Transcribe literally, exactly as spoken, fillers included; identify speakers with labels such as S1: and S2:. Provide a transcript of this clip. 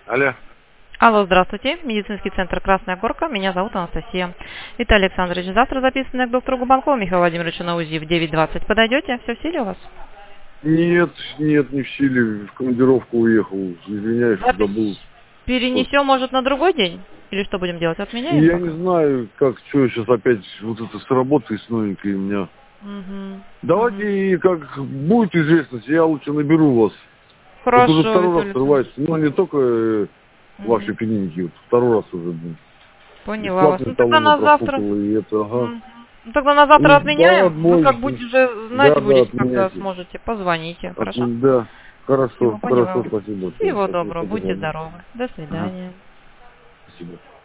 S1: Алло.
S2: Алло, здравствуйте. Медицинский центр «Красная Горка». Меня зовут Анастасия. Виталий Александрович, завтра записанный к доктору Губанкову Михаилу Владимировичу на УЗИ в девять двадцать. Подойдете? Все в силе у вас?
S1: Нет, нет, не в силе. В командировку уехал. Извиняюсь, что
S2: Запись
S1: забыл.
S2: перенесем, может, на другой день? Или что будем делать? Отменяем
S1: Я
S2: пока?
S1: не знаю, как, что сейчас опять вот это с работой с новенькой у меня.
S2: Угу.
S1: Давайте, как будет известность, я лучше наберу вас. Вот уже
S2: Хорошо,
S1: второй раз
S2: Виталий
S1: срывается.
S2: Александрович.
S1: Ну, не только э, ваши
S2: Мгм.
S1: клиники, вот второй раз уже будет.
S2: Поняла вас.
S1: Бесплатные
S2: Ну тогда
S1: талоны
S2: на завтра.
S1: профукала, и это, ага.
S2: Мгм. Ну тогда на завтра
S1: И, да,
S2: отменяем. Вы
S1: мой,
S2: как будете уже знать
S1: да, да,
S2: будете, когда
S1: отменяйте.
S2: сможете. Позвоните.
S1: От-
S2: Хорошо?
S1: да, хорошо,
S2: Все, поняла
S1: хорошо,
S2: вас.
S1: спасибо большое.
S2: Всего
S1: Спасибо,
S2: доброго.
S1: до
S2: Будьте
S1: свидания.
S2: здоровы. До
S1: Ага,
S2: свидания.
S1: спасибо.